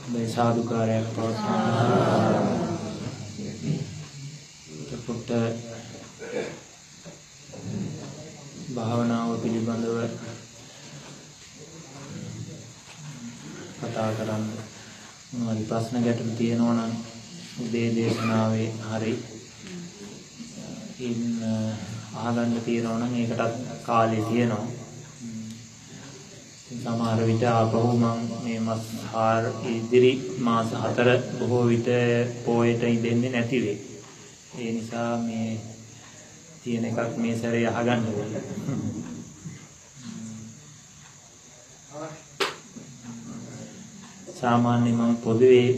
මේ සාදුකාරයක් පවත්වන්න. එතකොට භාවනාව පිළිබඳව කතා කරන්න මොනවද ප්‍රශ්න ගැටලු තියෙනවා නම් උදේ දේශනාවේ හරි අහගන්න තියෙනවා නම් ඒකටත් කාලය තියෙනවා. සමහර විට ආපහු මම මේ ඉදිරි මාස 4 බොහෝ විට පොයට ඉඳෙන්නේ නැති වෙයි. ඒ නිසා මේ තියෙන එකක් මේ සැරේ අහගන්න ඕනේ. සාමාන්‍යයෙන් මම පොදුවේ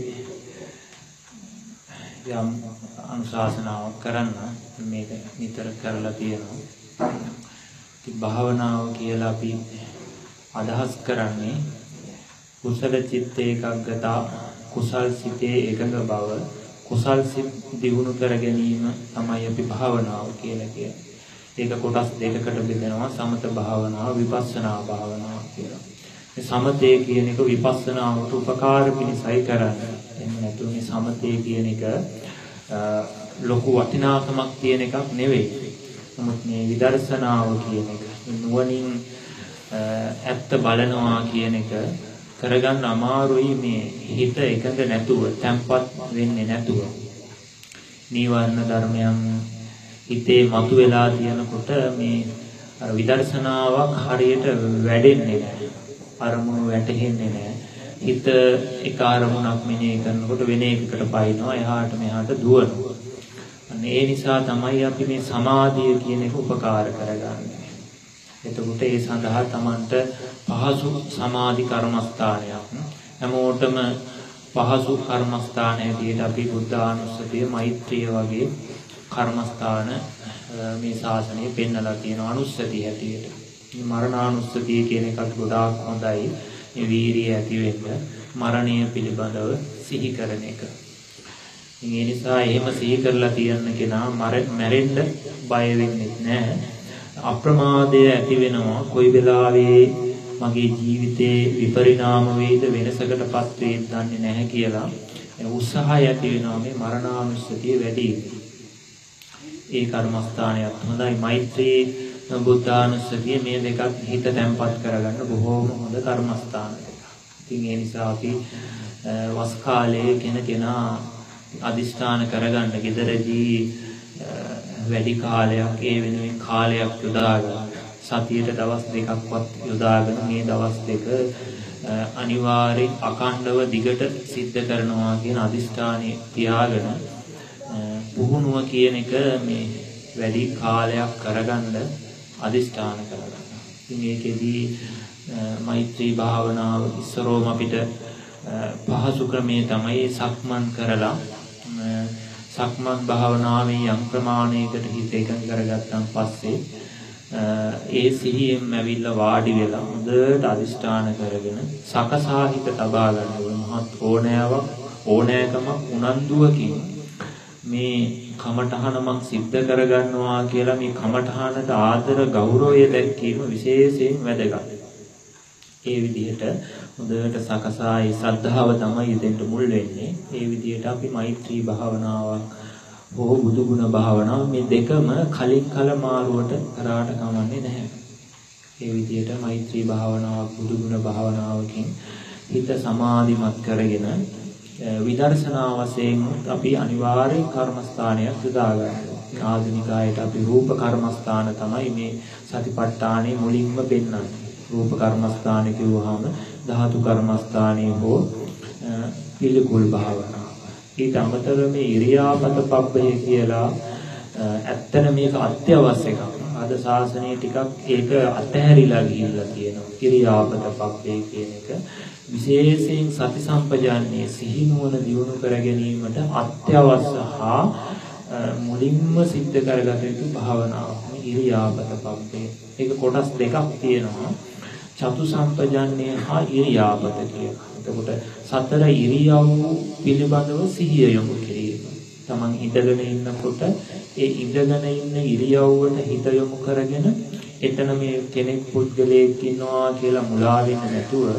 යම් අනුශාසනාවක් කරන්න මේක නිතර කරලා තියෙනවා. ඉතින් භාවනාව කියලා අපි අදහස් කරන්නේ කුසල චිත්ත ඒකාග්‍රතා, කුසල් සිතේ එකඟ බව, කුසල් සිත් දියුණු කර ගැනීම තමයි අපි භාවනාව කියලා කියන්නේ. ඒක කොටස් දෙකකට බෙදෙනවා, සමත භාවනාව, විපස්සනා භාවනාව කියලා. මේ සමතේ කියන එක විපස්සනාවට උපකාර පිණිසයි කරන්නේ. එහෙම නැතුව මේ සමතේ කියන එක ලොකු වටිනාකමක් තියෙන එකක් නෙවෙයි. නමුත් මේ විදර්ශනාව කියන එක නුවණින් ඇත්ත බලනවා කියන එක කරගන්න අමාරුයි. මේ හිත එකඟ නැතුව, තැම්පත් වෙන්නේ නැතුව නීවරණ ධර්මයන් හිතේ මතුවලා තියෙනකොට මේ විදර්ශනාවක් හරියට වැඩෙන්නේ නැහැ. අරමුණු වැටෙන්නේ නැහැ. හිත එක අරමුණක් මෙනෙහි කරනකොට වෙන එකකට පයින්නවා, එහාට මෙහාට දුවනවා. ඒ නිසා තමයි අපි මේ සමාධිය කියන එක උපකාර කරගන්නේ. එතකොට ඒ සඳහා Tamanට පහසු සමාධි කර්මස්ථානයක්, හැමෝටම පහසු කර්මස්ථාන හැටියට අපි බුද්ධානුස්සතිය, මෛත්‍රිය වගේ කර්මස්ථාන මේ ශාසනය පෙන්නලා තියෙනවා අනුස්සතිය හැටියට. මරණානුස්සතිය කියන එකත් ගොඩාක් හොඳයි. මේ වීරිය ඇති වෙන්න මරණය පිළිබඳව සිහි කරන එක. ඒ නිසා එහෙම සිහි කරලා තියන්න කෙනා මැරෙන්න බය වෙන්නේ නැහැ. අප්‍රමාදය ඇති වෙනවා. කොයි වෙලාවෙ මගේ ජීවිතේ විපරිණාම වේද, වෙනසකටපත් වේද දන්නේ නැහැ කියලා උත්සාහය ඇති වෙනවා මේ මරණානුස්සතිය වැඩි. ඒ කර්මස්ථානයත් හොඳයි. මෛත්‍රී, බුද්ධානුස්සතිය මේ දෙකත් හිත තැම්පත් කරගන්න බොහෝම හොඳ කර්මස්ථාන දෙක. ඉතින් ඒ නිසා අපි වස් කාලයේ කෙනා අදිෂ්ඨාන කරගන්න ගෙදරදී වැඩි කාලයක් ඒ වෙනුවෙන් කාලයක් යොදාගෙන සතියට දවස් දෙකක්වත් යොදාගෙන මේ දවස් දෙක අනිවාර්යෙන් අඛණ්ඩව දිගට සිද්ධ කරනවා කියන අදිෂ්ඨානය තියාගෙන පුහුණුව කියන එක මේ වැඩි කාලයක් කරගන්න අදිෂ්ඨාන කරගන්න. ඉතින් මේකෙදී මෛත්‍රී භාවනාව ඉස්සරෝම අපිට පහසු ක්‍රමයේ තමයි සක්මන් කරලා සක්මන් භාවනාවේ යම් ප්‍රමාණයකට හිත එකඟ කරගත්තන් පස්සේ ඒ සිහියෙන් ඇවිල්ලා වාඩි වෙලා හොඳට අදිෂ්ඨාන කරගෙන සකසා හිත තබා ගන්න ඕන. මහත් ඕනෑකමක් උනන්දුවකින් මේ කමඨහන මං සිද්ධ කරගන්නවා කියලා මේ කමඨහනට ආදර ගෞරවය දැක්වීම විශේෂයෙන් වැදගත්. ඒ විදිහට හොඳට සකසා ඒ ශ්‍රද්ධාව තමයි දෙන්න මුල් වෙන්නේ. ඒ විදිහට අපි මෛත්‍රී භාවනාවක් හෝ බුදුගුණ භාවනාව මේ දෙකම කලින් කල මාරුවට කරාට කමන්නේ නැහැ. ඒ විදිහට මෛත්‍රී භාවනාවක්, බුදුගුණ භාවනාවකින් හිත සමාධිමත් කරගෙන විදර්ශනා වශයෙන් අපි අනිවාර්යෙන් කර්මස්ථානයක් යොදා ගන්නවා. ආධුනිකයට අපි රූප කර්මස්ථාන තමයි මේ සතිපට්ඨානෙ මුලින්ම පෙන්වන්නේ. රූප කර්මස්ථාන කියුවාම ධාතු කර්මස්ථානයේ හෝ පිළිකුල් භාවනාව. ඊට අමතරව මේ ඉරියාපත පබ්බය කියලා ඇත්තට මේක අත්‍යවශ්‍ය එකක්. අද ශාසනයේ ටිකක් ඒක අතහැරිලා ගිහිල්ලා තියෙනවා. ඉරියාපත පබ්බය කියන එක විශේෂයෙන් සති සම්පජාන්නේ සිහි නුවණ දියුණු කර ගැනීමට අත්‍යවශ්‍ය හා මුලින්ම සිද්ධ කරගත යුතු භාවනාවක් මේ ඉරියාපත පබ්බය. ඒක කොටස් දෙකක් තියෙනවා. චතු සම්පජාන්නේ හා ඉරියාපත කියලා. එතකොට සතර ඉරියව් පිළිබඳව සිහිය යොමු කිරීම. තමන් ඉඳගෙන ඉන්නකොට ඒ ඉඳගෙන ඉන්න ඉරියව්වට හිත යොමු කරගෙන එතන මේ කෙනෙක් පුද්ගලයෙක් ඉන්නවා කියලා මුලා වෙන්නේ නැතුව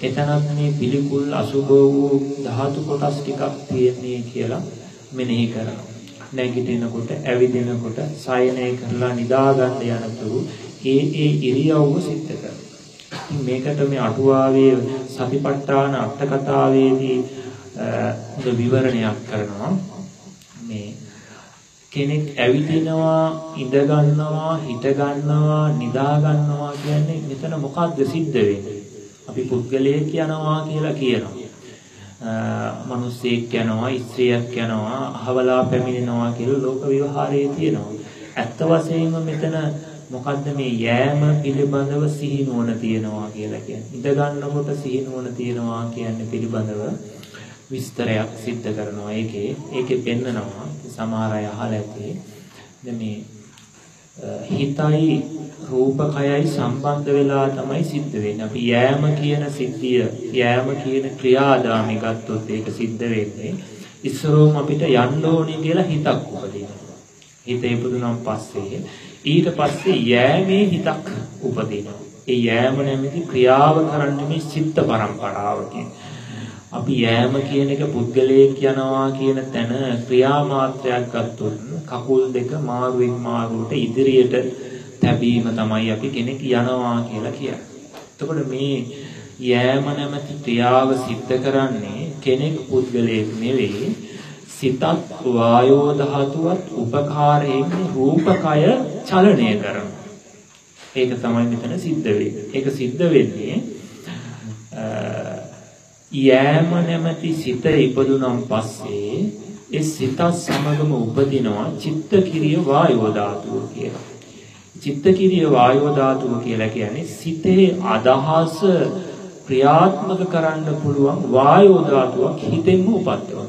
එතනත් මේ පිළිකුල් අසුබ වූ ධාතු කොටස් ටිකක් තියෙන්නේ කියලා මෙනෙහි කරනවා. නැගිටිනකොට, ඇවිදිනකොට, සයනය කරලා නිදා ගන්න යනතුරු ඒ ඉරියව්ව සිද්ධ කරනවා. මේකට මේ අටුවාවේ සතිපට්ඨාන අට කතාවේදී විවරණයක් කරනවා. මේ කෙනෙක් ඇවිදිනවා, ඉඳ ගන්නවා, හිට ගන්නවා, නිදා ගන්නවා කියන්නේ මෙතන මොකක්ද සිද්ධ වෙන්නේ? අපි පුද්ගලයෙක් යනවා කියලා කියනවා. මිනිස්සෙක් යනවා, ස්ත්‍රියක් යනවා, අහවලා පැමිණෙනවා කියලා ලෝක විවහාරයේ තියෙනවා. ඇත්ත වශයෙන්ම මෙතන මොකද්ද මේ යෑම පිළිබඳව සිහිනුවන තියනවා කියලා කියන්නේ. ඉඳ ගන්නකොට සිහිනුවන තියනවා කියන්නේ පිළිබඳව විස්තරයක් සිද්ධ කරනවා. ඒකේ පෙන්නනවා සමහර අය අහලා ඇති. දැන් මේ හිතයි රූපකයයි සම්බන්ධ වෙලා තමයි සිද්ධ වෙන්නේ. අපි යෑම කියන සිද්ධිය, යෑම කියන ක්‍රියාදාමය ගත්තොත් ඒක සිද්ධ වෙන්නේ ඉස්සරෝම අපිට යන්න ඕනේ කියලා හිතක් උපදිනවා. හිත ඉපදුනන් පස්සේ ඊට පස්සේ යෑමේ හිතක් උපදිනවා. ඒ යෑම නැමැති ක්‍රියාව කරන්නේ මේ චිත්ත පරම්පරාවකින්. අපි යෑම කියන එක පුද්ගලයෙක් යනවා කියන තැන ක්‍රියා මාත්‍රයක් ගත්තොත් කකුල් දෙක මාරුවෙන් මාරුවට ඉදිරියට තැබීම තමයි අපි කෙනෙක් යනවා කියලා කියන්නේ. එතකොට මේ යෑම නැමැති ක්‍රියාව සිද්ධ කරන්නේ කෙනෙක් පුද්ගලයෙක් නෙවෙයි, සිතත් වායෝ ධාතුවත් උපකාරයෙන් රූපකය චලනය කරනවා. ඒක තමයි මෙතන සිද්ධ වෙන්නේ. ඒක සිද්ධ වෙන්නේ යෑම නැමැති සිත ඉපදුනන් පස්සේ ඒ සිත සමගම උපදිනවා චිත්තකිරිය වායෝ ධාතුව කියලා. චිත්තකිරිය වායෝ ධාතුව කියලා කියන්නේ සිතේ අදහස ක්‍රියාත්මක කරන්න පුළුවන් වායෝ ධාතුවක් හිතෙන්ම උපද්දවනවා.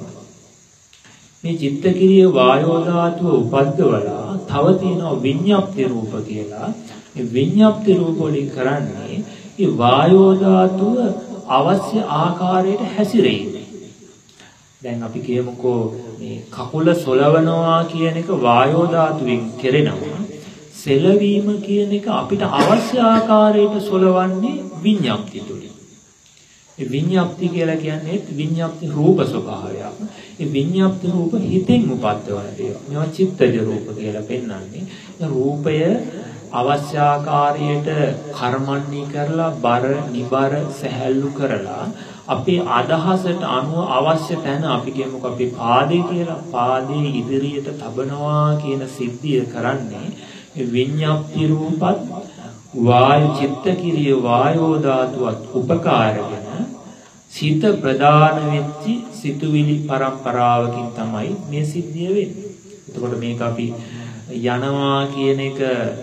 මේ චිත්තකිරිය වායෝ ධාතුව උපද්දවලා තව තියෙනවා විඤ්ඤාප්ති රූප කියලා. මේ විඤ්ඤාප්ති රූප වලින් කරන්නේ මේ වායෝ ධාතුව අවශ්‍ය ආකාරයට හැසිරෙන්නේ. දැන් අපි කියමුකෝ මේ කකුල සොලවනවා කියන එක වායෝ ධාතුවෙන් කෙරෙනවා. සෙලවීම කියන එක අපිට අවශ්‍ය ආකාරයට සොලවන්නේ විඤ්ඤාප්ති තුලින්. මේ විඤ්ඤාප්ති කියලා කියන්නේ විඤ්ඤාප්ති රූප ස්වභාවයක්. මේ විඤ්ඤාප්ති රූප හිතෙන් උපද්දවන දේවල්. මේවා චිත්තජ රූප කියලා පෙන්වන්නේ. රූපය අවශ්‍ය ආකාරයට කර්මන්නේ කරලා බර නිබර සැහැල්ලු කරලා අපේ අදහසට අනුව අවශ්‍ය තැන අපි කියමුකෝ අපි පාදේ කියලා පාදේ ඉදිරියට තබනවා කියන සිද්ධිය කරන්නේ විඤ්ඤාප්ති රූපත් වායු චිත්තකිරිය වායෝ ධාතුවත් උපකාරගෙන සිත ප්‍රදාන වෙච්චි සිතුවිලි පරම්පරාවකින් තමයි මේ සිද්ධිය වෙන්නේ. එතකොට මේක අපි යනවා කියන එක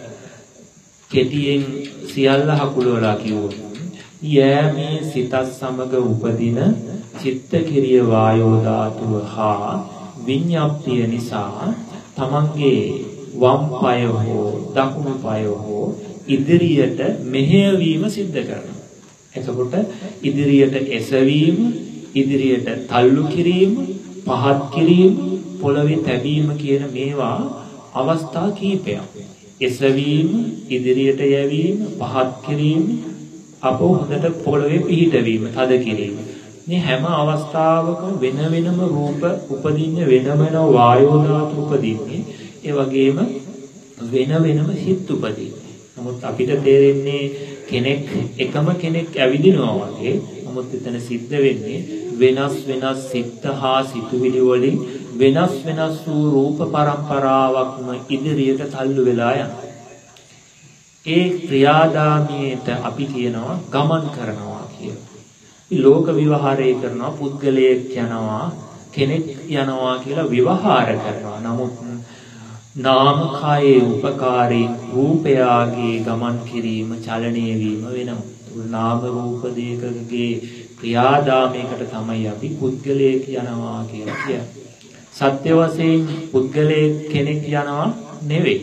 කෙටියෙන් සියල්ල හකුලවලා කිව්වොත් යෑමේ සිතත් සමග උපදින චිත්තකිරිය වායෝ ධාතුව හා විඤ්ඤාප්තිය නිසා තමන්ගේ වම් පාය හෝ දකුණු පාය හෝ ඉදිරියට මෙහෙයවීම සිද්ධ කරනවා. එතකොට ඉදිරියට එසවීම, ඉදිරියට තල්ලු කිරීම, පහත් කිරීම, පොළවේ තැබීම කියන මේවා අවස්ථා කීපයක්. එසවීම, ඉදිරියට යැවීම, පහත් කිරීම, අපෝ හොඳට පොළවේ පිහිටවීම, තද කිරීම. මේ හැම අවස්ථාවකම වෙන වෙනම රූප උපදින්නේ, වෙන වෙනම වායෝ ධාතු උපදින්නේ. ඒ වගේම වෙන වෙනම හිත් උපදින්නේ. නමුත් අපිට තේරෙන්නේ කෙනෙක් එකම කෙනෙක් ඇවිදිනවා වගේ. නමුත් එතන සිද්ධ වෙන්නේ වෙනස් වෙනස් සිත් හා සිතුවිලි වලින් වෙනස් වෙනස් වූ රූප පරම්පරාවක්ම ඉදිරියට තල්ලු වෙලා යනවා. ඒ ක්‍රියාදාමයට අපි කියනවා ගමන් කරනවා කියලා. ලෝක විවහාරය කරනවා, පුද්ගලයෙක් යනවා, කෙනෙක් යනවා කියලා විවහාර කරනවා. නමුත් නාමකයේ උපකාරයෙන් රූපයාගේ ගමන් කිරීම, චලනය වීම වෙනවා. නාම රූප දෙකකගේ ක්‍රියාදාමයකට තමයි අපි පුද්ගලයෙක් යනවා කියලා කියන්නේ. සත්‍ය වශයෙන් පුද්ගලයෙක් කෙනෙක් යනවා නෙවෙයි.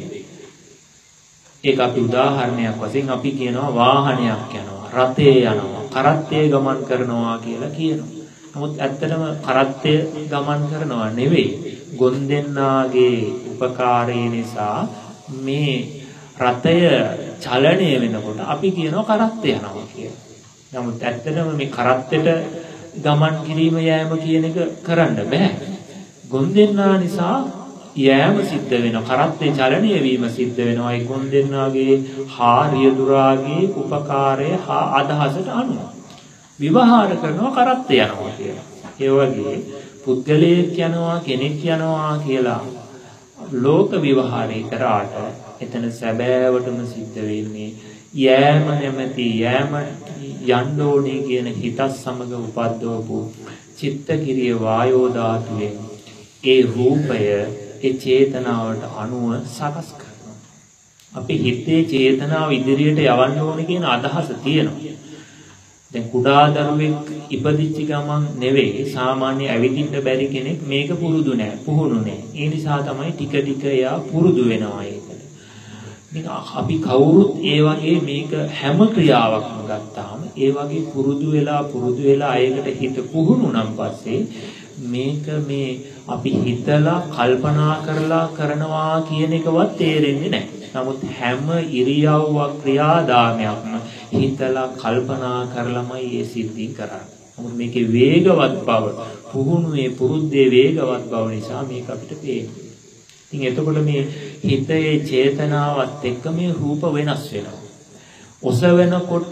ඒක අපි උදාහරණයක් වශයෙන් අපි කියනවා වාහනයක් යනවා, රථේ යනවා, කරත්තේ ගමන් කරනවා කියලා කියනවා. නමුත් ඇත්තටම කරත්තය ගමන් කරනවා නෙවෙයි. ගොන්දෙන්නාගේ උපකාරය නිසා මේ රථය චලනය වෙනකොට අපි කියනවා කරත්තය යනවා කියලා. නමුත් ඇත්තටම මේ කරත්තෙට ගමන් කිරීම යෑම කියන එක කරන්න බෑ. ගොන්දෙන්නා නිසා යෑම සිද්ධ වෙනවා. කරත්තේ චලනය වීම සිද්ධ වෙනවා. ඒ ගොන්දෙන්නාගේ හා රියදුරාගේ උපකාරය හා අදහසට අනුව විවහාර කරනවා කරත්තේ යනවා කියලා. ඒ වගේ පුද්ගලයෙක් යනවා කෙනෙක් යනවා කියලා ලෝක විවහාරය කරාට එතන සැබෑවටම සිද්ධ වෙන්නේ යෑම නැමැති යෑම යන්න ඕනේ කියන හිතත් සමග උපද්දවපු චිත්තකිරිය වායෝ ධාතුවේ ඒ රූපය ඒ චේතනාවට අනුව සකස් කරනවා. අපි හිතේ චේතනාව ඉදිරියට යවන්න ඕනේ කියන අදහස තියෙනවා. දැන් කුඩා දරුවෙක් ඉපදිච්ච ගමන් නෙවෙයි සාමාන්‍ය ඇවිදින්න බැරි කෙනෙක් මේක පුරුදු නෑ පුහුණු නෑ. ඒ නිසා තමයි ටික ටික එයා පුරුදු වෙනවා ඒකට. ඉතින් අපි කවුරුත් ඒ වගේ මේක හැම ක්‍රියාවක්ම ගත්තාම ඒ වගේ පුරුදු වෙලා ඒකට හිත පුහුණු නම් පස්සේ මේක මේ අපි හිතලා කල්පනා කරලා කරනවා කියන එකවත් තේරෙන්නේ නැහැ. නමුත් හැම ඉරියව්වක් ක්‍රියාදාමයක්ම හිතලා කල්පනා කරලමයි ඒ සිද්ධි කරන්නේ. නමුත් මේකේ වේගවත් බව, පුහුණුවේ පුරුද්දේ වේගවත් බව නිසා මේක අපිට පේන්නේ. ඉතින් එතකොට මේ හිතේ චේතනාවත් එක්ක මේ රූප වෙනස් වෙනවා. ඔසවනකොට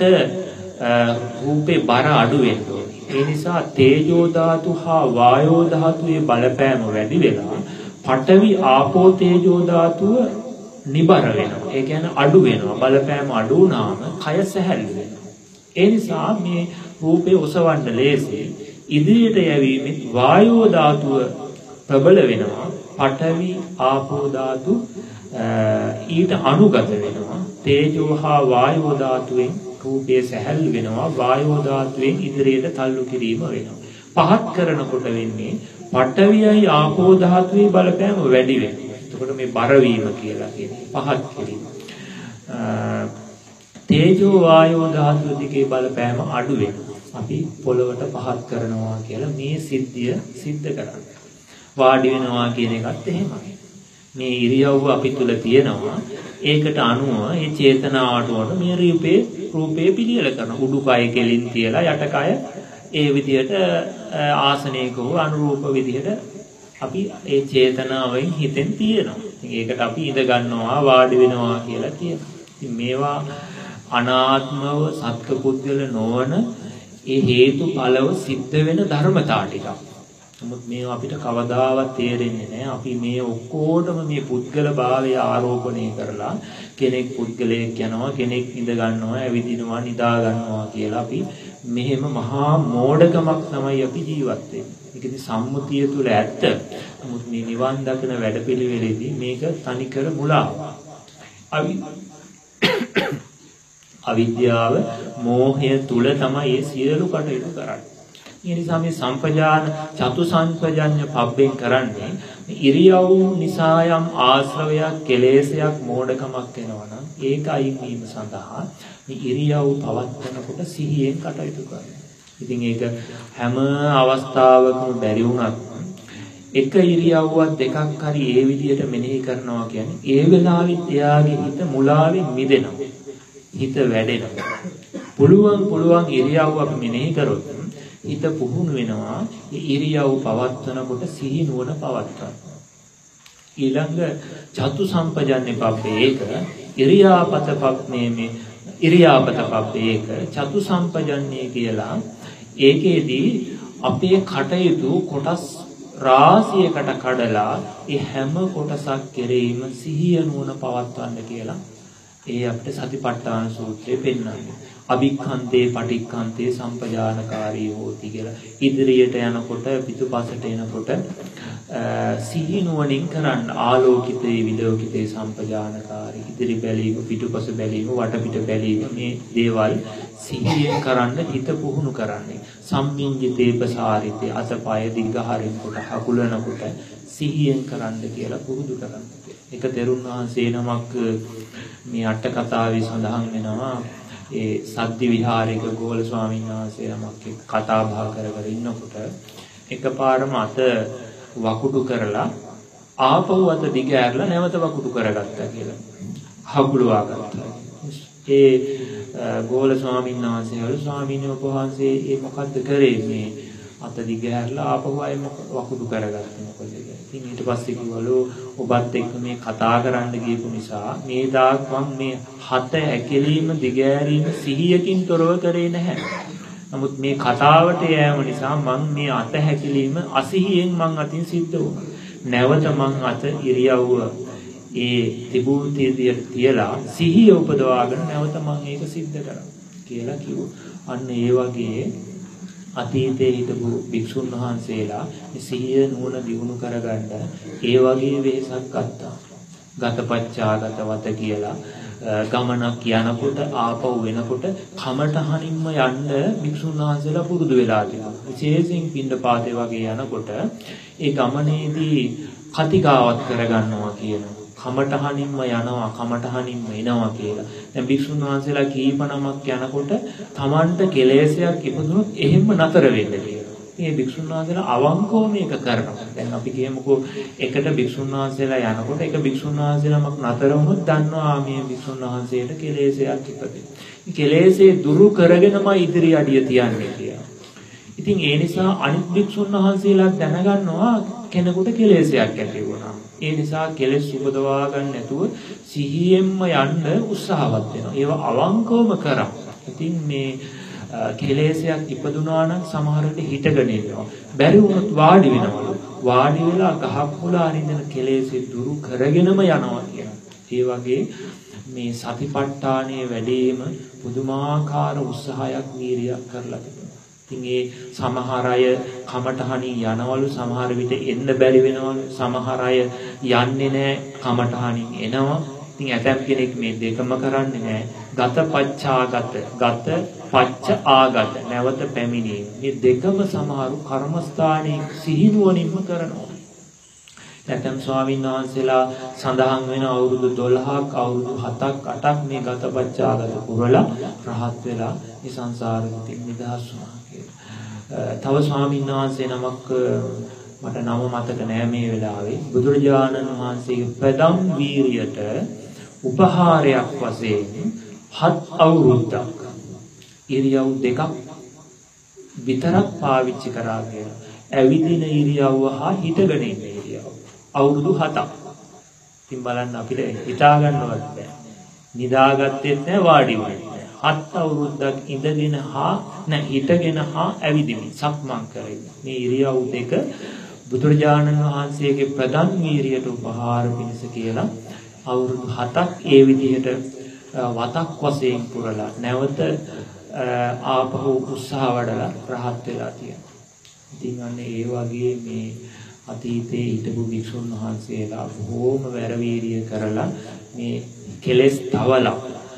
රූපේ බර අඩු වෙනවා. ඒ නිසා තේජෝ ධාතු හා වායෝ ධාතුවේ බලපෑම වැඩි වෙලා පඨවි ආපෝ තේජෝ ධාතුව නිබර වෙනවා. ඒ කියන්නේ අඩු වෙනවා. බලපෑම අඩු වුණාම කය සැහැල්ලු වෙනවා. ඒ නිසා මේ රූපේ ඔසවන්න ලේසි. ඉදිරියට යැවීමෙත් වායෝ ධාතුව ප්‍රබල වෙනවා. පඨවි ආපෝ ධාතු ඊට අනුගත වෙනවා. තේජෝ හා වායෝ ධාතුවෙන් රූපය සැහැල්ලු වෙනවා. වායෝ ධාතුවෙන් ඉදිරියට තල්ලු කිරීම වෙනවා. පහත් කරනකොට වෙන්නේ පඨවියයි ආපෝ ධාතුවේ බලපෑම වැඩි වෙනවා. එතකොට මේ බර වීම කියලා කියන්නේ පහත් කිරීම. තේජෝ වායෝ ධාතුව දිගේ බලපෑම අඩු වෙනවා. අපි පොළවට පහත් කරනවා කියලා මේ සිද්ධිය සිද්ධ කරන්නේ. වාඩි වෙනවා කියන එකත් එහෙමයි. මේ ඉරියව්ව අපි තුල තියෙනවා. ඒකට අනුව මේ චේතනාවට මේ රූපේ පිළියෙල කරන උඩුකය කෙලින් තියලා යටකය ඒ විදිහට ආසනයක හෝ අනුරූප විදිහට අපි ඒ චේතනාවෙන් හිතෙන් තියෙනවා. ඉතින් ඒකට අපි ඉඳ ගන්නවා වාඩි වෙනවා කියලා කියනවා. ඉතින් මේවා අනාත්මව සත්පුද්ගල නොවන ඒ හේතුඵලව සිද්ධ වෙන ධර්මතා ටිකක්. නමුත් මේවා අපිට කවදාවත් තේරෙන්නේ නැහැ. අපි මේ ඔක්කොටම මේ පුද්ගල භාවය ආරෝපණය කරලා කෙනෙක් පුද්ගලයෙක් යනවා, කෙනෙක් ඉඳ ගන්නවා, ඇවිදිනවා, නිදා ගන්නවා කියලා අපි මෙහෙම මහා මෝඩකමක් තමයි අපි ජීවත් වෙන්නේ. ඒක ඉතින් සම්මුතිය තුල ඇත්ත. නමුත් මේ නිවන් දකින වැඩපිළිවෙලෙදී මේක තනිකර මුලාවක්. අවිද්‍යාව, මෝහය තුල තමයි මේ සියලු කටයුතු කරන්නේ. ඒ නිසා මේ සම්පජාන චතු සම්පජඤ්ඤ පබ්බෙන් කරන්නේ ඉරියව් නිසා යම් ආශ්‍රවයක් කෙලෙසයක් මෝඩකමක් වෙනවනම් ඒක අයින් වීම සඳහා මේ ඉරියව් පවත්වනකොට සිහියෙන් කටයුතු කරනවා. ඉතින් ඒක හැම අවස්ථාවකම බැරි වුණත් එක ඉරියව්වක් දෙකක් හරි ඒ විදිහට මෙනෙහි කරනවා කියන්නේ ඒ වෙලාවෙත් එයාගේ හිත මුලාවෙන් මිදෙනවා. හිත වැඩෙනවා. පුළුවන් ඉරියව් අපි මෙනෙහි කරොත් හිත පුහුණු වෙනවා. ඒ ඉරියව් පවත්වනකොට සිහි නුවණ පවත්වනවා. ඊළඟ චතු සම්පජඤ්ඤ පබ්බේ ඒක ඉරියාපත පබ්බේ ඒක චතු සම්පජඤ්ඤය කියලා ඒකේදී අපේ කටයුතු කොටස් රාශියකට කඩලා ඒ හැම කොටසක් කෙරෙහිම සිහිය නුවණ පවත්වන්න කියලා ඒ අපිට සතිපට්ඨාන සූත්‍රයේ පෙන්නන්නේ. අභික්ඛන්තේ පටික්ඛන්තේ සම්පජානකාරී හෝති කියලා. ඉදිරියට යනකොට පිටුපසට එනකොට සිහි නුවණින් කරන්න ආලෝකිතේ විලෝකිතේ සම්පජානකාරී. ඉදිරි බැලීම, පිටුපස බැලීම, වටපිට බැලීම මේ දේවල් සිහියෙන් කරන්න හිත පුහුණු කරන්නේ. සම්මිංජිතේ ප්‍රසාරිතේ අතපය දිගහරිනකොට හකුලනකොට සිහියෙන් කරන්න කියලා පුරුදු කරන්න. එක තෙරුන් වහන්සේ නමක් මේ අට කතාවේ සඳහන් වෙනවා. ඒ සද්දි විහාරයක ගෝල ස්වාමීන් වහන්සේ නමක් කතා බහ කර ඉන්නකොට එකපාරම අත වකුඩු කරලා ආපහු අත දිග ඇරලා නැවත වකුඩු කරගත්තා කියලා. හකුලවා ගත්තා. ඒ ගෝල ස්වාමීන් වහන්සේවරු ස්වාමීන් වහන්සේ ඒ මොකද්ද කරේ මේ අත දිගහැරලා ආපහු අය වකුඩු කරගත්තේ මොකද කියලා. ඉතින් ඊට පස්සේ කිව්වලු ඔබත් එක්ක මේ කතා කරන්න ගියපු නිසා මේ දාක් මම මේ හත ඇකිලීම දිගෑරීම සිහියකින් තොරව කරේ නැහැ. නමුත් මේ කතාවට යෑම නිසා මම මේ අත හැකිලීම අසිහියෙන් මං අතින් සිද්ධ වුණා. නැවත මං අත ඉරියව්ව ඒ තිබූ තීදියට තියලා සිහිය උපදවාගෙන නැවත මං ඒක සිද්ධ කරා කියලා කිව්වා. අන්න ඒ වගේ අතීතයේ හිටපු භික්ෂුන් වහන්සේලා සිහිය නුවණ දියුණු කරගන්න ඒ වගේ වෙහසක් ගත්තා. ගතපච්චාගත වත කියලා ගමනක් යනකොට ආපහු වෙනකොට කමටහනින්ම යන්න භික්ෂුන් වහන්සේලා පුරුදු වෙලා තිබුණා. විශේෂයෙන් පින්ඩපාතේ වගේ යනකොට ඒ ගමනේදී කතිකාවත් කරගන්නවා කියනවා. කමටහනින්ම යනවා කමටහනින්ම එනවා කියලා. දැන් භික්ෂුන් වහන්සේලා කීප නමක් යනකොට Tamanට කෙලෙසයක් ඉපදුනොත් එහෙම නතර වෙන්න කියලා. මේ භික්ෂුන් වහන්සේලා අවංකව මේක කරනවා. දැන් අපි කියමුකෝ එකට භික්ෂුන් වහන්සේලා යනකොට එක භික්ෂුන් වහන්සේලාමක් නතර වුණොත් දන්නවා මේ භික්ෂුන් වහන්සේට කෙලෙසයක් ඉපදෙයි. මේ කෙලෙසේ දුරු කරගෙනම ඉදිරි අඩිය තියන්නේ කියලා. ඉතින් ඒ නිසා අනිත් භික්ෂුන් වහන්සේලා දැනගන්නවා කෙනෙකුට කෙලෙසයක් ඇති වුණා. ඒ නිසා කෙලෙස් උපදවා ගන්න නැතුව සිහියෙන්ම යන්න උත්සාහවත් වෙනවා. ඒව අවංකවම කරා. ඉතින් මේ කෙලෙසයක් ඉපදුනා නම් සමහරට හිටගෙන ඉන්නවා. බැරි වුණොත් වාඩි වෙනවලු. වාඩි වෙලා ගහක් මුල අරින්න කෙලෙසෙ දුරු කරගෙනම යනවා කියනවා. ඒ වගේ මේ සතිපට්ඨානයේ වැඩිම පුදුමාකාර උත්සාහයක් වීරියක් කරලා තිබෙනවා. ඉතින් ඒ සමහර අය කමටහනින් යනවලු සමහර විට එන්න බැරි වෙනවලු සමහර අය යන්නේ නැහැ කමටහනින් එනවා. ඉතින් ඇතම් කෙනෙක් මේ දෙකම කරන්නේ නැහැ. ගත පච්චාගත ගත පච්ච ආගත නැවත පැමිණීම. මේ දෙකම සමහරු කර්මස්ථානයේ සිහිනුවණින්ම කරනවා. ඇතම් ස්වාමීන් වහන්සේලා සඳහන් වෙන අවුරුදු 12ක් අවුරුදු 7ක් 8ක් මේ ගත පච්චාගත පුරලා රහත් වෙලා මේ සංසාරයෙන් නිදහස් වුණා කියලා. තව ස්වාමීන් වහන්සේ නමක් මට නම මතක නෑ මේ වෙලාවේ බුදුරජාණන් වහන්සේගේ ප්‍රදම් වීරියට උපහාරයක් වශයෙන් 7 අවුරුද්දක් ඉරියව් දෙකක් විතරක් පාවිච්චි කරා කියලා. ඇවිදින ඉරියව්ව හා හිටගෙන ඉන්න ඉරියව්ව. අවුරුදු 7ක්. ඉතින් බලන්න අපිට හිතා ගන්නවත් බෑ. නිදාගත්තෙත් නෑ වාඩි වුණේ නෑ. 7 අවුරුද්දක් ඉඳගෙන හා හිටගෙන හා ඇවිදිමින් සක්මන් කරගෙන. මේ ඉරියව් දෙක බුදුරජාණන් වහන්සේගේ ප්‍රධාන වීරියට උපහාර පිණිස කියලා අවුරුදු 7ක් ඒ විදිහට වතක් වශයෙන් පුරලා නැවත ආපහු උත්සාහ වඩලා රහත් වෙලා තියෙනවා. ඉතින් අන්න ඒ වගේ මේ අතීතයේ හිටපු භික්ෂුන් වහන්සේලා බොහෝම වැරවීරිය කරලා මේ කෙලෙස් තවලා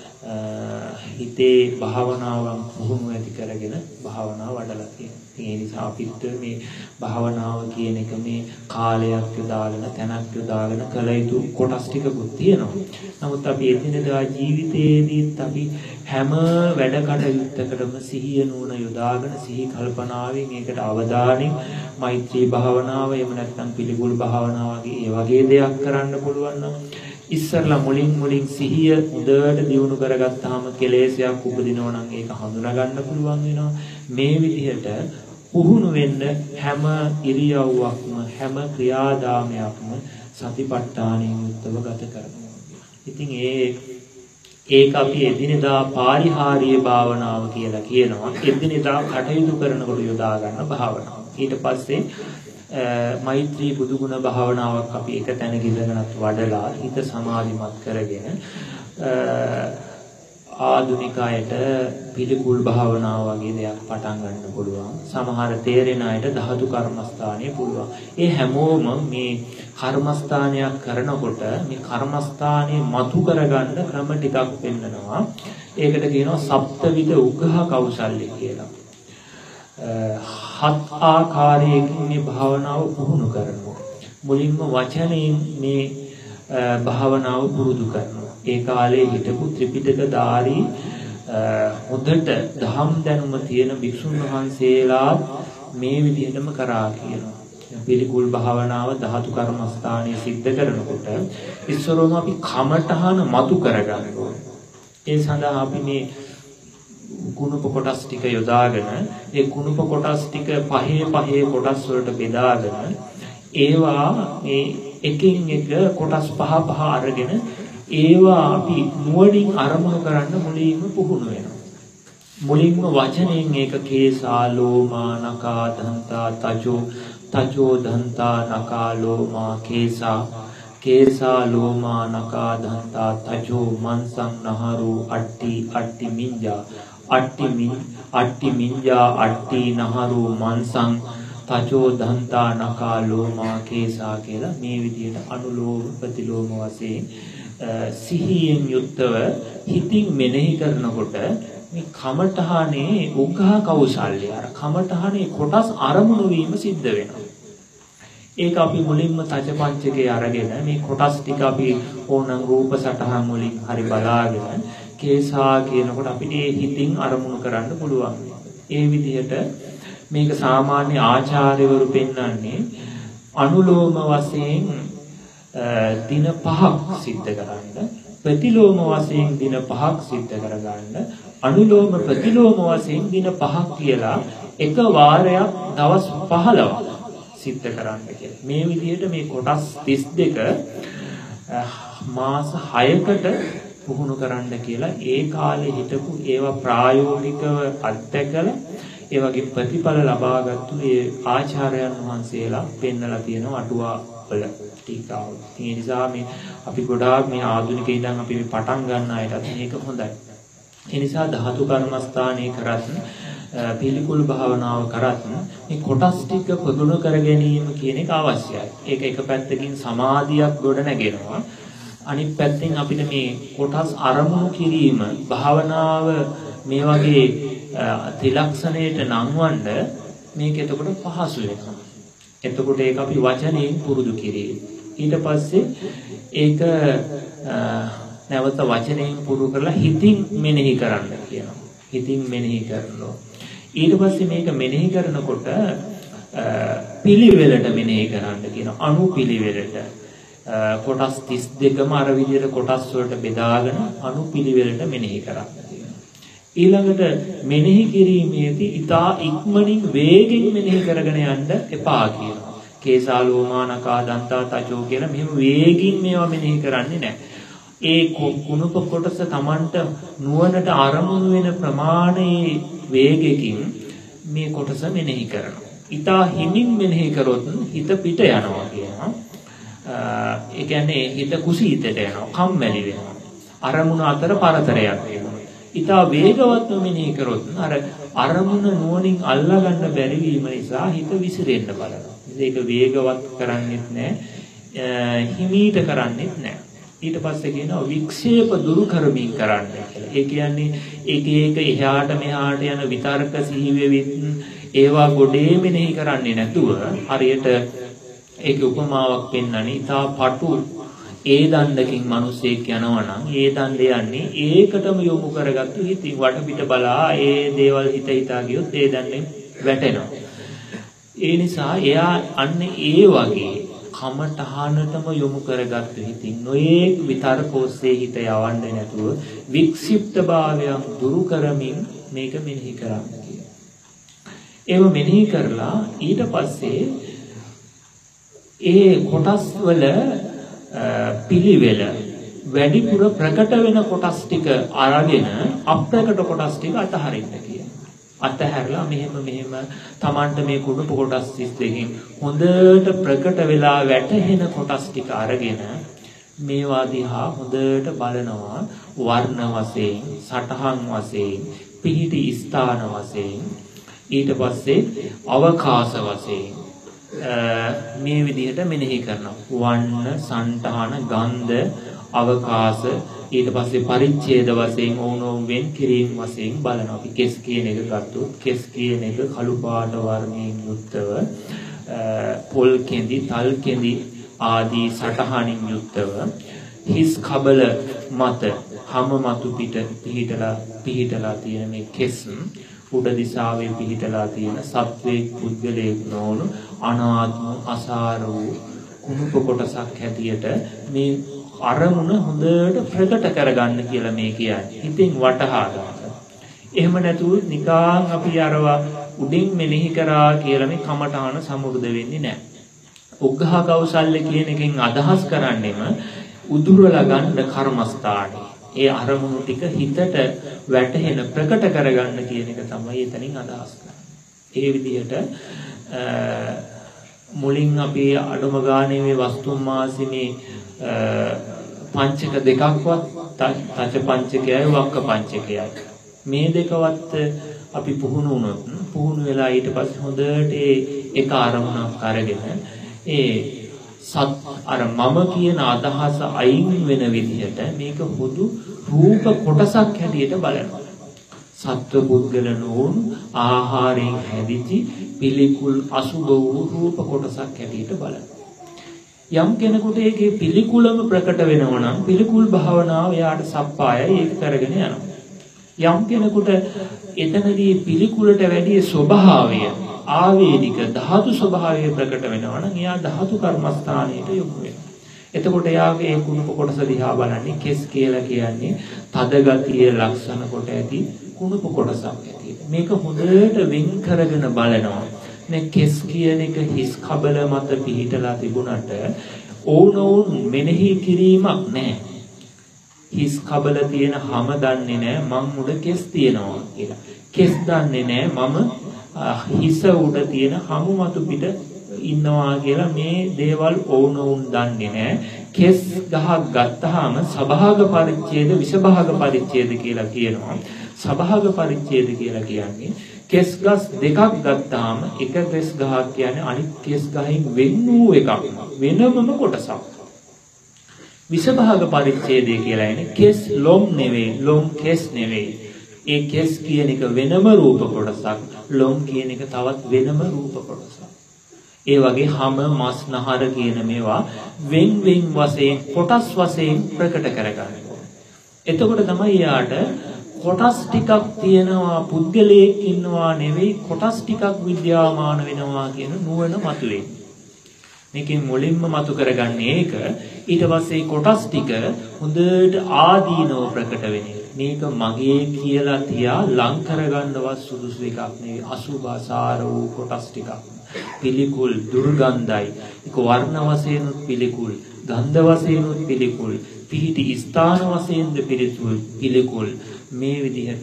හිතේ භාවනාවන් පුහුණු ඇති කරගෙන භාවනාව වඩලා තියෙනවා. ඒ නිසා අපිට මේ භාවනාව කියන එක මේ කාලයක් යොදාගෙන තැනක් යොදාගෙන කළ යුතු කොටස් ටිකකුත් තියෙනවා. නමුත් අපි එදිනෙදා ජීවිතයේදීත් අපි හැම වැඩ කටයුත්තකටම සිහිය නුවණ යොදාගෙන සිහි කල්පනාවෙන් ඒකට අවධානයෙන් මෛත්‍රී භාවනාව එහෙම නැත්නම් පිළිකුල් භාවනාව වගේ දෙයක් කරන්න පුළුවන් නම් ඉස්සරලා මුලින් සිහිය හොඳට දියුණු කරගත්තාම කෙලෙසයක් උපදිනවා නම් ඒක හඳුනා ගන්න පුළුවන් වෙනවා. මේ විදිහට පුහුණු වෙන්න හැම ඉරියව්වක්ම හැම ක්‍රියාදාමයක්ම සතිපට්ඨානයෙන් යුක්තව ගත කරනවා. ඉතින් ඒක අපි එදිනෙදා පාරිහාරීය භාවනාව කියලා කියනවා. එදිනෙදා කටයුතු කරනකොට යොදා ගන්න භාවනාව. ඊට පස්සේ මෛත්‍රී බුදුගුණ භාවනාවක් අපි එක තැනක ඉඳගෙනත් වඩලා හිත සමාධිමත් කරගෙන ආධුනික අයට පිළිකුල් භාවනාව වගේ දෙයක් පටන් ගන්න පුළුවන්. සමහර තේරෙන අයට ධාතු කර්මස්ථානය පුළුවන්. ඒ හැමෝම මේ කර්මස්ථානයක් කරනකොට මේ කර්මස්ථානය මතු කරගන්න ක්‍රම ටිකක් පෙන්නනවා. ඒකට කියනවා සප්තවිධ උග්ඝ කෞශල්‍ය කියලා. 7 ආකාරයකින් මේ භාවනාව පුහුණු කරනවා. මුලින්ම වචනයෙන් මේ භාවනාව පුරුදු කරනවා. ඒ කාලේ හිටපු ත්‍රිපිටකධාරී හොඳට ධම් දැනුම තියෙන භික්ෂුන් වහන්සේලා මේ විදිහටම කරා කියනවා. පිළිකුල් භාවනාව ධාතු කර්මස්ථානයේ සිද්ධ කරනකොට ඉස්සරෝම අපි කමඨහන මතු කරගන්න ඕනේ. ඒ සඳහා අපි මේ කුණුප කොටස් ටික යොදාගෙන ඒ කුණුප කොටස් ටික පහේ කොටස් වලට බෙදාගෙන ඒවා මේ එකින් එක කොටස් පහ අරගෙන ඒවා අපි නුවණින් අරමුණු කරන්න මුලින්ම පුහුණු වෙනවා. මුලින්ම වචනයෙන් ඒක කේසා ලෝමා නකා දන්තා තජෝ දන්තා නකා ලෝමා කේසා ලෝමා නකා දන්තා තජෝ මන්සං නහරු අට්ටි මිඤ්ඤා අට්ටි මිඤ්ඤා අට්ටි නහරු මන්සං තජෝ දන්තා නකා ලෝමා කේසා කියලා මේ විදිහට අනුලෝම ප්‍රතිලෝම වශයෙන් සිහියෙන් යුක්තව හිතින් මෙනෙහි කරනකොට මේ කමඨහනේ උග්ඝා කෞශල්‍ය අර කමඨහනේ කොටස් අරමුණු වීම සිද්ධ වෙනවා. ඒක අපි මුලින්ම තජ පංචකේ අරගෙන මේ කොටස් ටික අපි ඕනනම් රූප සටහන් වලින් හරි බලාගෙන කේසා කියනකොට අපිට හිතින් අරමුණු කරන්න පුළුවන්. ඒ විදිහට මේක සාමාන්‍ය ආචාර්යවරු පෙන්වන්නේ අනුලෝම වශයෙන් දින 5ක් සිද්ධ කරන්න, ප්‍රතිලෝම වශයෙන් දින 5ක් සිද්ධ කරගන්න, අනුලෝම ප්‍රතිලෝම වශයෙන් දින 5ක් කියලා එක වාරයක් දවස් 15ක් සිද්ධ කරන්න කියලා. මේ විදිහට මේ කොටස් 32 මාස 6කට පුහුණු කරන්න කියලා ඒ කාලේ හිටපු ඒවා ප්‍රායෝගිකව අත්දැකලා ඒ වගේ ප්‍රතිඵල ලබාගත්තු ඒ ආචාර්යයන් වහන්සේලා පෙන්නලා තියෙනවා අටුවා වල ටීකාව. ඒ නිසා මේ අපි ගොඩාක් මේ ආධුනික ඉඳන් අපි මේ පටන් ගන්න අයටත් මේක හොඳයි. ඒ නිසා ධාතු කර්මස්ථානයේ කරත් පිළිකුල් භාවනාව කරත් මේ කොටස් ටික ප්‍රගුණ කර ගැනීම කියන එක අවශ්‍යයි. ඒක එක පැත්තකින් සමාධියක් ගොඩ නැගෙනවා. අනිත් පැත්තෙන් අපිට මේ කොටස් අරමුණු කිරීම භාවනාව මේ වගේ ත්‍රිලක්ෂණයට නංවන්න මේක එතකොට පහසු වෙනවා. එතකොට ඒක අපි වචනයෙන් පුරුදු කිරීම. ඊට පස්සේ ඒක නැවත වචනයෙන් පුරුදු කරලා හිතින් මෙනෙහි කරන්න කියනවා. හිතින් මෙනෙහි කරනවා. ඊට පස්සේ මේක මෙනෙහි කරනකොට පිළිවෙලට මෙනෙහි කරන්න කියනවා. අනුපිළිවෙලට. කොටස් 32ම අර විදිහට කොටස් වලට බෙදාගෙන අනුපිළිවෙලට මෙනෙහි කරන්න කියනවා. ඊළඟට මෙනෙහි කිරීමේදී ඊතා ඉක්මනින් වේගෙන් මෙනෙහි කරගෙන යන්න එපා කියනවා. කේසා ලෝමා නකා දන්තා තජෝ කියලා මෙහෙම වේගින් මේවා මෙනෙහි කරන්නේ නැහැ. ඒ කුණුප කොටස Tamanට නුවණට අරමුණු වෙන ප්‍රමාණයේ වේගකින් මේ කොටස මෙනෙහි කරනවා. ඊතා හිමින් මෙනෙහි කරොත් හිත පිට යනවා කියනවා. ඒ කියන්නේ හිත කුසීතට යනවා, කම්මැලි වෙනවා. අරමුණ අතර පරතරයක් වෙනවා. ඊතා වේගවත්ව මෙනෙහි කරොත් අර අරමුණ නුවණින් අල්ලා ගන්න බැරි වීම නිසා හිත විසිරෙන්න බලනවා. ඒක වේගවත් කරන්නේත් නැහැ, හිමීට කරන්නේත් නැහැ. ඊට පස්සේ කියනවා වික්ෂේප දුරු කරමින් කරන්න කියලා. ඒ කියන්නේ එක එහාට මෙහාට යන විතර්ක සිහිවෙවිත් ඒවා ගොඩේ මෙනෙහි කරන්නේ නැතුව හරියට ඒක උපමාවක් පෙන්වන්නේ ඊතා පටු ඒ දණ්ඩකින් මිනිස්සෙක් යනවා නම් ඒ දණ්ඩ යන්නේ ඒකටම යොමු කරගත්තු හිතින් වටපිට බලා ඒ දේවල් හිතා ගියොත් ඒ දණ්ඩෙන් වැටෙනවා. ඒ නිසා එයා අන්න ඒ වගේ කමඨහනටම යොමු කරගත්තු හිතින් නොයේක් විතරකෝස්සේ හිත යවන්නේ නැතුව වික්ෂිප්තභාවයන් දුරු කරමින් මේක මෙනෙහි කරන්න කියනවා. ඒව මෙනෙහි කරලා ඊට පස්සේ ඒ කොටස් වල පිළිවෙල වැඩිපුර ප්‍රකට වෙන කොටස් ටික අරගෙන අප්‍රකට කොටස් ටික අතහරින්න කියනවා. අතහැරලා මෙහෙම Tamanට මේ කුණුප කොටස් 32කින් හොඳට ප්‍රකට වෙලා වැටහෙන කොටස් ටික අරගෙන මේවා දිහා හොඳට බලනවා. වර්ණ වශයෙන්, සටහන් වශයෙන්, පිහිටි ස්ථාන වශයෙන්, ඊට පස්සේ අවකාශ වශයෙන් මේ විදිහට මෙනෙහි කරනවා. වර්ණ, සටහන, ගන්ධ, අවකාශ, ඊට පස්සේ පරිච්ඡේද වශයෙන් ඕනෝම් වෙන් කිරීම වශයෙන් බලනවා. අපි කෙස් කියන එක ගත්තොත් කෙස් කියන එක කළු පාට වර්ණයෙන් යුක්තව පොල් කෙඳි, තල් කෙඳි ආදී සටහනින් යුක්තව හිස් කබල මත හැම මතු පිට පිහිටලා තියෙන මේ කෙස් උඩ දිශාවේ පිහිටලා තියෙන සත්වයේ පුද්ගලයෙක් නොවන අනාත්ම අසාර වූ කුණුප කොටසක් හැටියට මේ අරමුණ හොඳට ප්‍රකට කරගන්න කියලා මේ කියන්නේ. හිතෙන් වටහා ගන්න. එහෙම නැතුව නිකාන් අපි අරවා උඩින් මෙනෙහි කරා කියලා මේ කමඨාන සමුර්ධ වෙන්නේ නැහැ. උග්ඝහ කෞසල්‍ය කියන එකෙන් අදහස් කරන්නේම උදුරලා ගන්න කර්මස්ථානේ. ඒ අරමුණු ටික හිතට වැටහෙන ප්‍රකට කරගන්න කියන එක තමයි එතනින් අදහස් කරන්නේ. ඒ විදිහට මුලින් අපි අඩුම ගානේ මේ වස්තුන් මාසිනේ පංචක දෙකක්වත් තච පංචකයයි වක්ක පංචකයයි මේ දෙකවත් අපි පුහුණු වුණොත් පුහුණු වෙලා ඊට පස්සේ හොඳට ඒක ආරමුණක් අරගෙන අර මම කියන අදහස අයින් වෙන විදිහට මේක හුදු රූප කොටසක් හැටියට බලනවා. සත්ව පුද්ගල නෝන් ආහාරයෙන් හැදිච්ච පිළිකුල් අසුබ වූ රූප කොටසක් හැටියට බලනවා. යම් කෙනෙකුට ඒකේ පිළිකුලම ප්‍රකට වෙනවා නම් පිළිකුල් භාවනාව එයාට සප්පායයි ඒක කරගෙන යනවා. යම් කෙනෙකුට එතනදී පිළිකුලට වැඩි ස්වභාවය ආවේනික ධාතු ස්වභාවය ප්‍රකට වෙනවා නම් එයා ධාතු කර්මස්ථානයට යොමු වෙනවා. එතකොට එයාගේ ඒ කුණප කොටස දිහා බලන්නේ කෙස් කියලා කියන්නේ තද ගතිය ලක්ෂණ කොට ඇති කුණප කොටසක් ඇටියට. මේක හොඳට වෙන් කරගෙන බලනවා. මේ කෙස් කියන එක හිස් කබල මත පිහිටලා තිබුණට ඕනෝන් මෙනෙහි කිරීමක් නැහැ. හිස් කබල තියෙන හැම දන්නේ නැහැ මං උඩ කෙස් තියෙනවා කියලා. කෙස් දන්නේ නැහැ මම හිස උඩ තියෙන හමු මතු පිට ඉන්නවා කියලා මේ දේවල් ඕනෝන් දන්නේ නැහැ. කෙස් ගහක් ගත්තාම සභාග පරිච්ඡේද විෂභාග පරිච්ඡේද කියලා කියනවා. සභාග පරිච්ඡේද කියලා කියන්නේ කෙස් ගස් දෙකක් ගත්තාම එක කෙස් ගහක් කියන්නේ අනිත් කෙස් ගහෙන් වෙන් වූ එකක් වෙනමම කොටසක්. විෂභාග පරිච්ඡේදය කියලා කියන්නේ කෙස් ලොම් නෙවෙයි ලොම් කෙස් නෙවෙයි. ඒ කෙස් කියන එක වෙනම රූප කොටසක් ලොම් කියන එක තවත් වෙනම රූප කොටසක්. ඒ වගේ හැම මස් නහර කියන මේවා වෙන් වෙන් වශයෙන් කොටස් වශයෙන් ප්‍රකට කරගන්නවා. එතකොට තමයි යාට කොටස් ටිකක් තියෙනවා පුද්ගලයෙක් ඉන්නවා නෙවෙයි කොටස් ටිකක් විද්‍යාමාන වෙනවා කියන නුවණ මතුවේ. මේකෙන් මුලින්ම මතු කරගන්නේ ඒක. ඊට පස්සේ කොටස් ටික හොඳට ආදීනව ප්‍රකට වෙන්නේ. මේක මගේ කියලා තියා ලං කරගන්නවත් සුදුසු එකක් නෙවෙයි. අසුභාසාර වූ කොටස් ටිකක්. පිළිකුල් දුර්ගන්ධයි. ඒක වර්ණ වශයෙන්ුත් පිළිකුල්, ගන්ධ වශයෙන්ුත් පිළිකුල්, පිහිටි ස්ථාන වශයෙන්ද පිළිකුල්. මේ විදිහට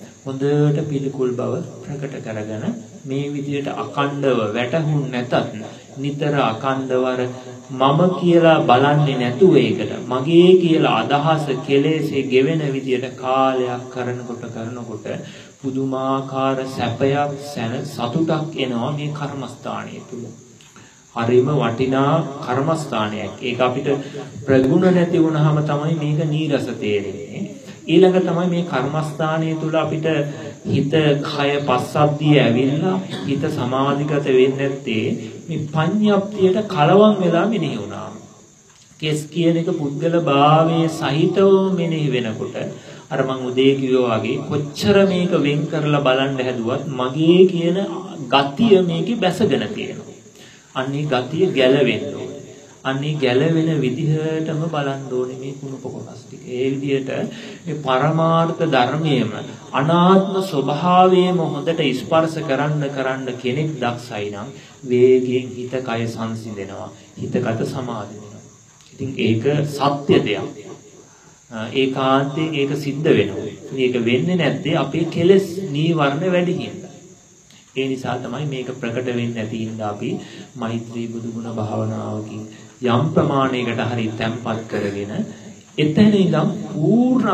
හොඳට පිළිකුල් බව ප්‍රකට කරගෙන මේ විදිහට අකණ්ඩව වැටහුන් නැතත් නිතර අකණ්ඩවර මම කියලා බලන්නේ නැතුව ඒකට මගේ කියලා අදහස කෙලෙසේ ගෙවෙන විදිහට කාලයක් කරනකොට පුදුමාකාර සැපයක් සතුටක් එනවා මේ කර්මස්ථානයේ තුල. හරිම වටිනා කර්මස්ථානයක්. ඒක අපිට ප්‍රගුණ නැති වුණාම තමයි මේක නීරස තේරෙන්නේ. ඊළඟ තමයි මේ කර්මස්ථානයේ තුල අපිට හිත කය පස්සද්ධිය ඇවිල්ලා හිත සමාධිගත වෙන්නේ නැත්තේ මේ පඤ්ඤප්තියට කලවම් වෙලා මෙනෙහි වුණා. කෙස් කියන එක පුද්ගල භාවයේ සහිතව මෙනෙහි වෙනකොට අර මං උදේ කිව්වා වගේ කොච්චර මේක වෙන් කරලා බලන්න හැදුවත් මගේ කියන ගතිය මේකේ බැසගෙන තියෙනවා. අන්නේ ගතිය ගැලවෙන්න ඕනේ. අන්නේ ගැලවෙන විදිහටම බලන්න ඕනේ මේ කුණප කොටස් ටික. ඒ විදිහට මේ පරමාර්ථ ධර්මයේම අනාත්ම ස්වභාවයම හොඳට ස්පර්ශ කරන්න කෙනෙක් දක්ෂයි නම් වේගයෙන් හිත කය සංසිඳෙනවා. හිතගත සමාධි වෙනවා. ඉතින් ඒක සත්‍ය දෙයක්. ඒකාන්තයෙන් ඒක සිද්ධ වෙනවා. මේක වෙන්නේ නැත්තේ අපේ කෙලෙස් නීවරණ වැඩි හින්දා. ඒ නිසා තමයි මේක ප්‍රකට වෙන්නේ නැති හින්දා අපි මෛත්‍රී බුදුගුණ භාවනාවකින් යම් ප්‍රමාණයකට හරි තැම්පත් කරගෙන එතන ඉඳන් පූර්ණ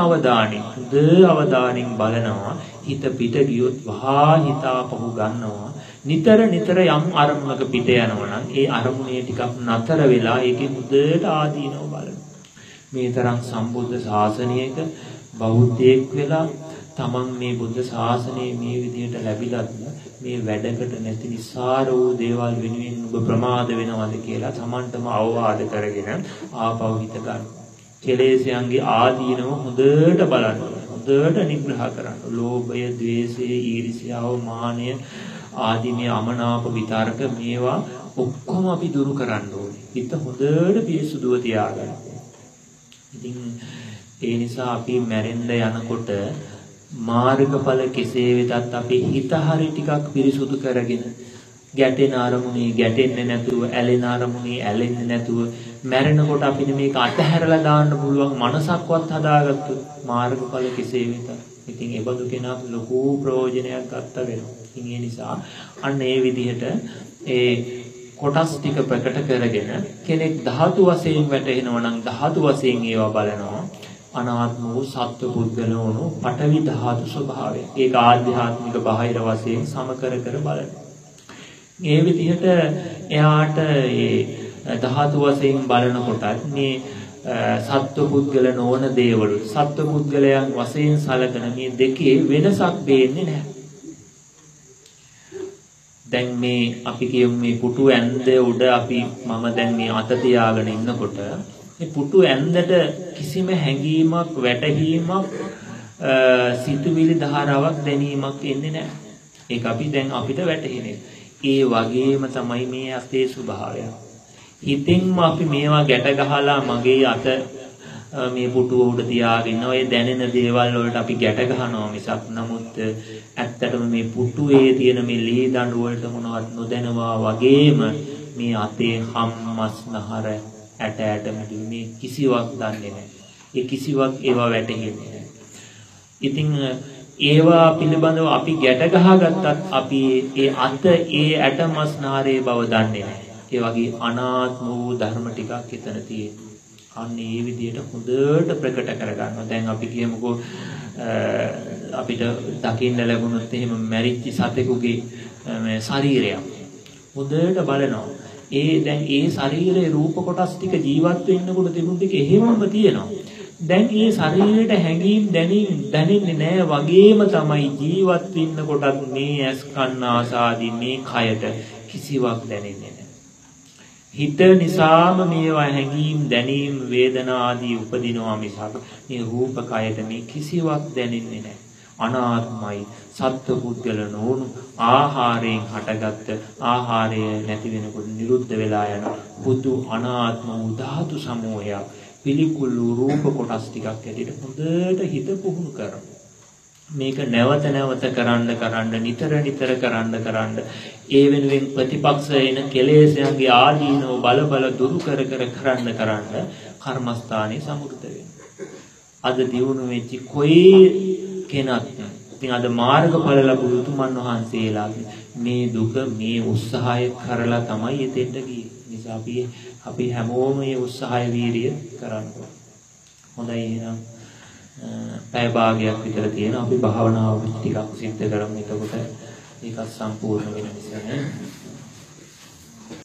අවධානයෙන් බලනවා. හිත පිට ගියොත් වහා හිතාපහු ගන්නවා. නිතර යම් අරමුණක පිට යනවා නම් ඒ අරමුණේ ටිකක් නතර වෙලා ඒකේ මුදට ආදීනව බලනවා. මේ තරම් සම්බුද්ධ ශාසනයක බෞද්ධයෙක් වෙලා තමන් මේ බුද්ධ ශාසනයේ මේ විදිහට ලැබිලත් මේ වැඩකට නැති නිසාර වූ දේවල් වෙනුවෙන් ඔබ ප්‍රමාද වෙනවද කියලා තමන්ටම අවවාද කරගෙන ආපහු හිත ගන්න. කෙලෙස්යන්ගේ ආදීනව හොඳට බලන්න. හොඳට නිග්‍රහ කරන්න. ලෝභය, ද්වේෂය, ඊර්ෂ්‍යාව, මානය ආදී මේ අමනාප විතරක මේවා ඔක්කොම අපි දුරු කරන්න ඕනේ. හිත හොඳට පිරිසුදුව තියාගන්න. ඉතින් ඒ නිසා අපි මැරෙන්න යනකොට මාර්ගඵල කෙසේ වෙතත් අපි හිත හරි ටිකක් පිරිසුදු කරගෙන ගැටෙන අරමුණේ ගැටෙන්නේ නැතුව ඇලෙන අරමුණේ ඇලෙන්නේ නැතුව මැරෙනකොට අපිට මේක අතහැරලා දාන්න පුළුවන් මනසක්වත් හදාගත්තොත් මාර්ගඵල කෙසේ වෙතත් ඉතින් ඒ බඳු කෙනා ලොකු ප්‍රයෝජනයක් ගන්න වෙනවා. ඉතින් ඒ නිසා අන්න ඒ විදිහට ඒ කොටස් ටික ප්‍රකට කරගෙන කෙනෙක් ධාතු වශයෙන් වැටෙනවා නම් ධාතු වශයෙන් ඒවා බලනවා. අනාත්ම වූ සත්ව පුද්ගල වුණු පඨවි ධාතු ස්වභාවය. ඒක ආධ්‍යාත්මික බාහිර වශයෙන් සම කර බලනවා. මේ විදිහට එයාට ඒ ධාතු වශයෙන් බලනකොටත් මේ සත්ව පුද්ගල නොවන දේවලු සත්ව පුද්ගලයන් වශයෙන් සැලකන මේ දෙකේ වෙනසක් දෙන්නේ නැහැ. දැන් මේ අපි කියමු මේ පුටු ඇඳ උඩ අපි මම දැන් මේ අත තියාගෙන ඉන්නකොට මේ පුටු ඇඳට කිසිම හැඟීමක් වැටහීමක් සිතුවිලි ධාරාවක් දැනීමක් එන්නේ නැහැ. ඒක අපි දැන් අපිට වැටහෙන්නේ. ඒ වගේම තමයි මේ අතේ ස්වභාවය. හිතින්ම අපි මේවා ගැට ගහලා මගේ අත මේ පුටුව උඩ තියාගෙන ඔය දැනෙන දේවල් වලට අපි ගැට ගහනවා මිසක් නමුත් ඇත්තටම මේ පුටුවේ තියෙන මේ ලී දඬු වලට මොනවත් නොදැනවා වගේම මේ අතේ හම්මස්නහර ඇට මේ කිසිවක් දන්නේ නැහැ. ඒ කිසිවක් ඒවා වැටහෙන්නේ නැහැ. ඉතින් ඒවා පිළිබඳව අපි ගැට ගහගත්තත් අපි ඒ අත ඒ ඇටමස්නහරේ බව දන්නේ නැහැ. ඒ වගේ අනාත්ම වූ ධර්ම ටිකක් එතන තියෙනවා. අන්න ඒ විදිහට හොඳට ප්‍රකට කරගන්නවා. දැන් අපි කියමුකෝ අපිට දකින්න ලැබුණොත් එහෙම මැරිච්ච සතෙකුගේ මේ ශරීරයක් හොඳට බලනවා. දැන් ඒ ශරීරයේ රූප කොටස් ටික ජීවත් වෙන්නකොට තිබුණ ටික එහෙමම තියෙනවා. දැන් මේ ශරීරයට හැඟීම් දැනෙන්නේ නැහැ වගේම තමයි ජීවත් වෙන්නකොටත් මේ ඇස් කන් ආසාදී මේ කයට කිසිවක් දැනෙන්නේ නැහැ. හිත නිසාම මේවා හැඟීම් දැනීම් වේදනා ආදී උපදිනවා මිසක් මේ රූප කයට මේ කිසිවක් දැනෙන්නේ නැහැ. අනාත්මයි සත්ව පුද්ගල නොවුණු ආහාරයෙන් හටගත්ත ආහාරය නැති වෙනකොට නිරුද්ධ වෙලා යන පුදු අනාත්ම වූ ධාතු සමූහයක් පිළිකුල් රූප කොටස් ටිකක් ඇටියට හොඳට හිත පුහුණු කරනවා. මේක නැවත නැවත කරන්න නිතර කරන්න ඒ වෙනුවෙන් ප්‍රතිපක්ෂ එන කෙලෙස්යන්ගේ ආදීනව බල දුරු කරන්න කර්මස්ථානේ සමුර්ථ වෙනවා. අද දියුණු වෙච්ච කොයි කෙනත් ඉතින් අද මාර්ගඵල ලැබුණු තුමන් වහන්සේලා මේ දුක මේ උත්සාහය කරලා තමයි එතෙන්ට ගියේ. නිසා අපි හැමෝම මේ උත්සාහය වීරිය කරන්න ඕන. හොඳයි එහෙනම් පැය භාගයක් විතර තියෙනවා. අපි භාවනාව ටිකක් සිද්ධ කරමු. එතකොට ඒකත් සම්පූර්ණ වෙන නිසා